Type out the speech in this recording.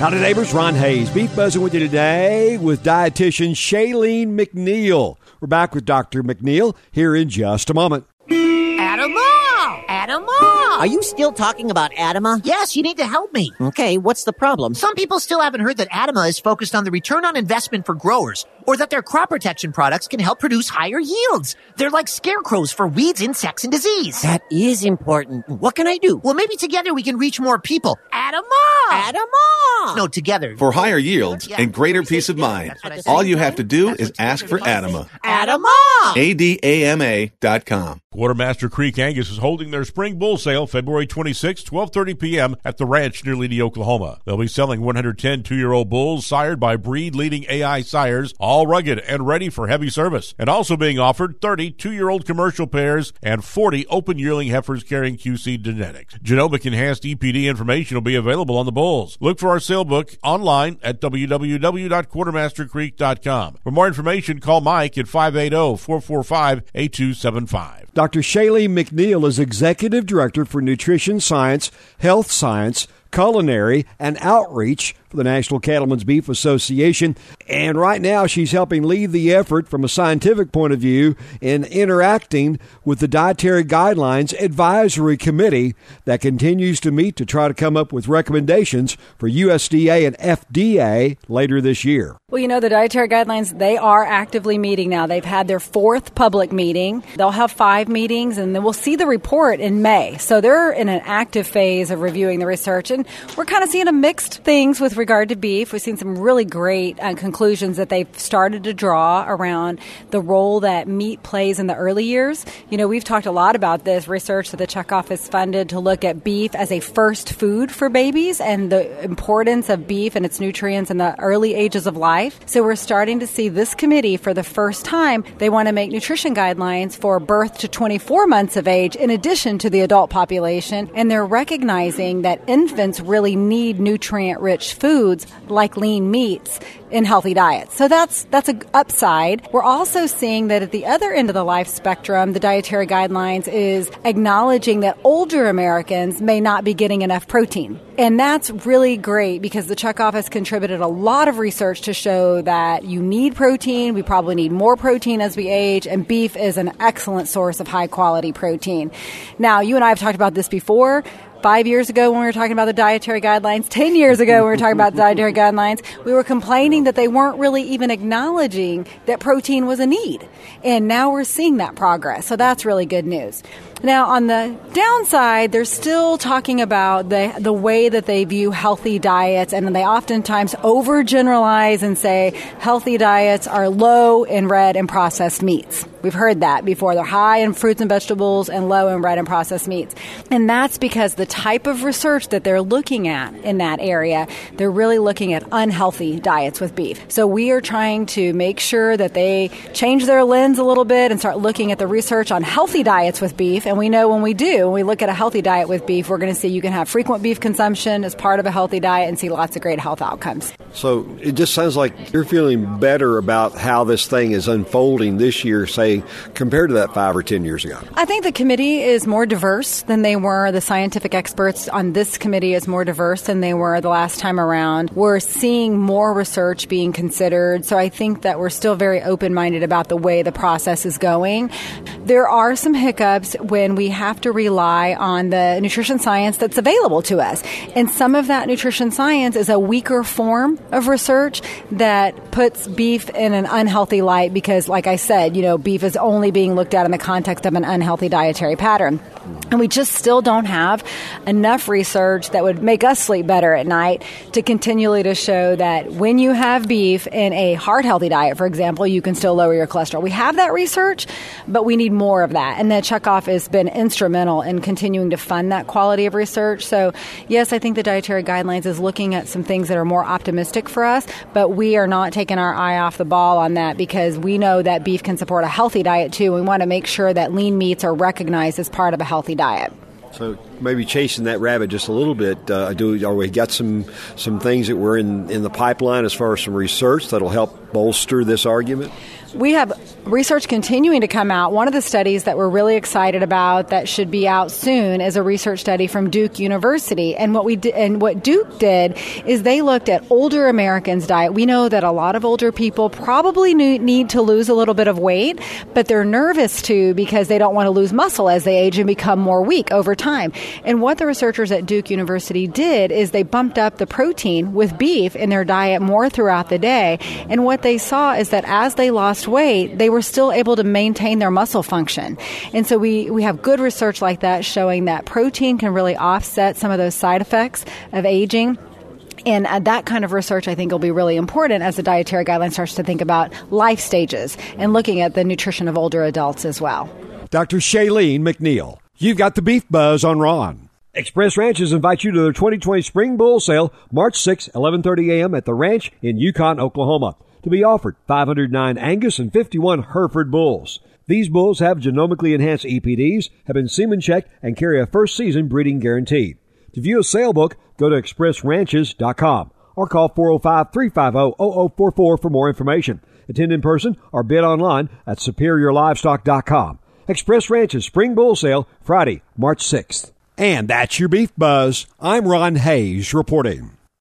Howdy, neighbors. Ron Hayes. Beef Buzzing with you today with dietitian Shailene McNeil. We're back with Dr. McNeil here in just a moment. Adama! Are you still talking about Adama? Yes, you need to help me. Okay, what's the problem? Some people still haven't heard that Adama is focused on the return on investment for growers, or that their crop protection products can help produce higher yields. They're like scarecrows for weeds, insects, and disease. That is important. What can I do? Well, maybe together we can reach more people. Adama! No, together. For higher yields and greater peace of mind, all you have to do is ask for Adama. Adama! ADAMA.com. Quartermaster Creek Angus is holding their spring bull sale February 26, 12:30 p.m. at the ranch near Leedy, Oklahoma. They'll be selling 110 two-year-old bulls sired by breed-leading AI sires, all rugged and ready for heavy service, and also being offered 30 two-year-old commercial pairs and 40 open yearling heifers carrying QC genetics. Genomic enhanced EPD information will be available on the bulls. Look for our sale book online at www.quartermastercreek.com. For more information, call Mike at 580-445-8275. Dr. Shailene McNeil is Executive Director for Nutrition Science, Health Science, Culinary, and Outreach for the National Cattlemen's Beef Association. And right now she's helping lead the effort from a scientific point of view in interacting with the Dietary Guidelines Advisory Committee that continues to meet to try to come up with recommendations for USDA and FDA later this year. Well, you know, the Dietary Guidelines, they are actively meeting now. They've had their 4th public meeting. They'll have 5 meetings, and then we'll see the report in May. So they're in an active phase of reviewing the research, and we're kind of seeing a mixed things with regard to beef. We've seen some really great conclusions that they've started to draw around the role that meat plays in the early years. You know, we've talked a lot about this research that the Checkoff has funded to look at beef as a first food for babies and the importance of beef and its nutrients in the early ages of life. So we're starting to see this committee for the first time. They want to make nutrition guidelines for birth to 24 months of age in addition to the adult population. And they're recognizing that infants really need nutrient-rich foods like lean meats in healthy diets. So that's an upside. We're also seeing that at the other end of the life spectrum, the Dietary Guidelines is acknowledging that older Americans may not be getting enough protein. And that's really great because the Checkoff has contributed a lot of research to show that you need protein. We probably need more protein as we age, and beef is an excellent source of high-quality protein. Now, you and I have talked about this before. 5 years ago when we were talking about the Dietary Guidelines, 10 years ago when we were talking about the Dietary Guidelines, we were complaining that they weren't really even acknowledging that protein was a need. And now we're seeing that progress. So that's really good news. Now, on the downside, they're still talking about the way that they view healthy diets, and they oftentimes overgeneralize and say healthy diets are low in red and processed meats. We've heard that before. They're high in fruits and vegetables and low in red and processed meats. And that's because the type of research that they're looking at in that area, they're really looking at unhealthy diets with beef. So we are trying to make sure that they change their lens a little bit and start looking at the research on healthy diets with beef. And we know when we look at a healthy diet with beef, we're going to see you can have frequent beef consumption as part of a healthy diet and see lots of great health outcomes. So it just sounds like you're feeling better about how this thing is unfolding this year, say, compared to that 5 or 10 years ago. I think the committee is more diverse than they were. The scientific experts on this committee is more diverse than they were the last time around. We're seeing more research being considered, so I think that we're still very open-minded about the way the process is going. There are some hiccups when we have to rely on the nutrition science that's available to us. And some of that nutrition science is a weaker form of research that puts beef in an unhealthy light because, like I said, beef is only being looked at in the context of an unhealthy dietary pattern. And we just still don't have enough research that would make us sleep better at night to continually to show that when you have beef in a heart-healthy diet, for example, you can still lower your cholesterol. We have that research, but we need more of that. And the Checkoff has been instrumental in continuing to fund that quality of research. So, yes, I think the Dietary Guidelines is looking at some things that are more optimistic for us, but we are not taking our eye off the ball on that because we know that beef can support a healthy diet, too. We want to make sure that lean meats are recognized as part of a healthy diet. So maybe chasing that rabbit just a little bit. Are we got some things that were in the pipeline as far as some research that'll help bolster this argument? We have research continuing to come out. One of the studies that we're really excited about that should be out soon is a research study from Duke University. And what Duke did is they looked at older Americans' diet. We know that a lot of older people probably need to lose a little bit of weight, but they're nervous too because they don't want to lose muscle as they age and become more weak over time. And what the researchers at Duke University did is they bumped up the protein with beef in their diet more throughout the day. And what they saw is that as they lost weight, they were still able to maintain their muscle function. And so we have good research like that showing that protein can really offset some of those side effects of aging. And that kind of research, I think, will be really important as the dietary guideline starts to think about life stages and looking at the nutrition of older adults as well. Dr. Shailene McNeil, you've got the Beef Buzz on Ron. Express Ranches invite you to their 2020 Spring Bull Sale, March 6, 11:30 a.m. at the ranch in Yukon, Oklahoma. To be offered 509 Angus and 51 Hereford bulls. These bulls have genomically enhanced EPDs, have been semen checked, and carry a first season breeding guarantee. To view a sale book, go to expressranches.com or call 405-350-0044 for more information. Attend in person or bid online at superiorlivestock.com. Express Ranches Spring Bull Sale, Friday, March 6th. And that's your Beef Buzz. I'm Ron Hayes reporting.